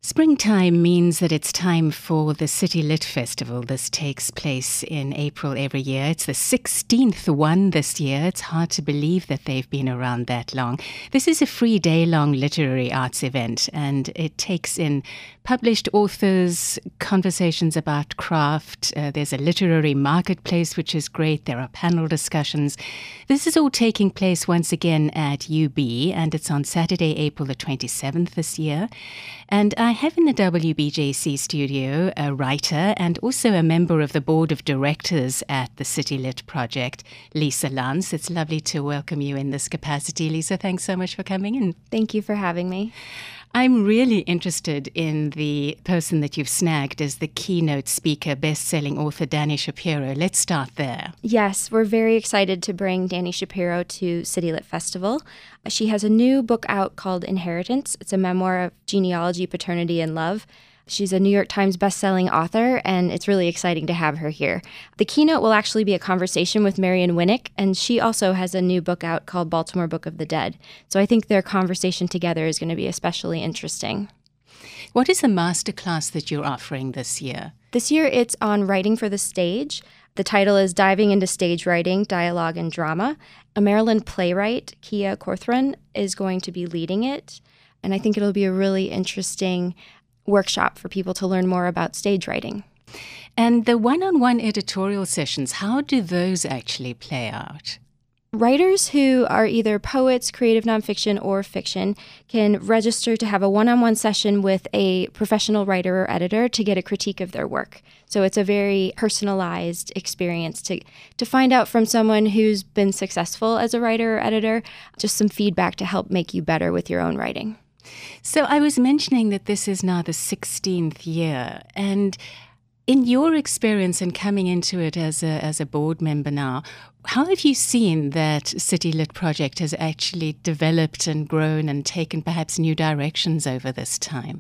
Springtime means that it's time for the City Lit Festival. This takes place in April every year. It's the 16th one this year. It's hard to believe that they've been around that long. This is a free day-long literary arts event, and it takes in published authors, conversations about craft. There's a literary marketplace, which is great. There are panel discussions. This is all taking place once again at UB, and it's on Saturday, April the 27th this year. And I have in the WBJC studio a writer and also a member of the board of directors at the City Lit Project, Lisa Lance. It's lovely to welcome you in this capacity. Lisa, thanks so much for coming in. Thank you for having me. I'm really interested in the person that you've snagged as the keynote speaker, best-selling author Dani Shapiro. Let's start there. Yes, we're very excited to bring Dani Shapiro to City Lit Festival. She has a new book out called Inheritance. It's a memoir of genealogy, paternity, and love. She's a New York Times bestselling author, and it's really exciting to have her here. The keynote will actually be a conversation with Marion Winnick, and she also has a new book out called Baltimore Book of the Dead. So I think their conversation together is going to be especially interesting. What is the masterclass that you're offering this year? This year it's on writing for the stage. The title is Diving into Stage Writing, Dialogue, and Drama. A Maryland playwright, Kia Corthron, is going to be leading it, and I think it'll be a really interesting workshop for people to learn more about stage writing. And the one-on-one editorial sessions, how do those actually play out? Writers who are either poets, creative nonfiction, or fiction can register to have a one-on-one session with a professional writer or editor to get a critique of their work. So it's a very personalized experience to find out from someone who's been successful as a writer or editor, just some feedback to help make you better with your own writing. So I was mentioning that this is now the 16th year, and in your experience and coming into it as a board member now, how have you seen that City Lit Project has actually developed and grown and taken perhaps new directions over this time?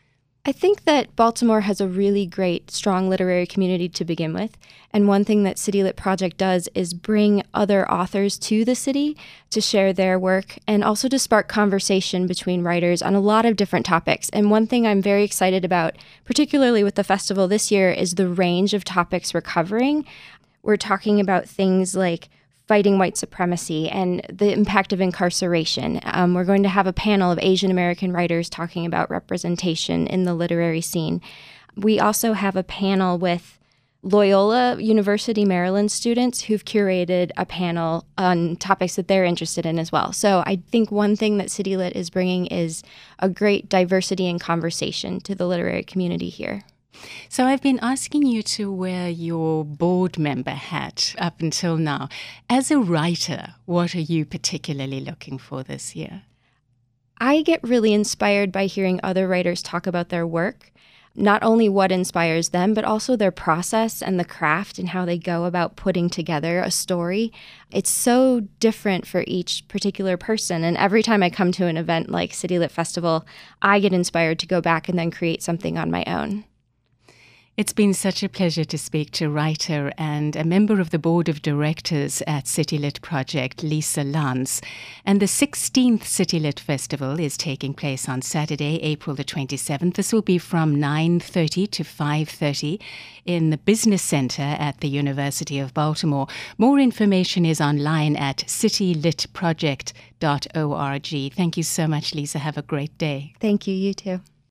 I think that Baltimore has a really great, strong literary community to begin with. And one thing that City Lit Project does is bring other authors to the city to share their work and also to spark conversation between writers on a lot of different topics. And one thing I'm very excited about, particularly with the festival this year, is the range of topics we're covering. We're talking about things like fighting white supremacy and the impact of incarceration. We're going to have a panel of Asian American writers talking about representation in the literary scene. We also have a panel with Loyola University Maryland students who've curated a panel on topics that they're interested in as well. So I think one thing that City Lit is bringing is a great diversity and conversation to the literary community here. So I've been asking you to wear your board member hat up until now. As a writer, what are you particularly looking for this year? I get really inspired by hearing other writers talk about their work, not only what inspires them, but also their process and the craft and how they go about putting together a story. It's so different for each particular person. And every time I come to an event like City Lit Festival, I get inspired to go back and then create something on my own. It's been such a pleasure to speak to writer and a member of the board of directors at City Lit Project, Lisa Lance. And the 16th City Lit Festival is taking place on Saturday, April the 27th. This will be from 9:30 to 5:30 in the Business Center at the University of Baltimore. More information is online at citylitproject.org. Thank you so much, Lisa. Have a great day. Thank you. You too.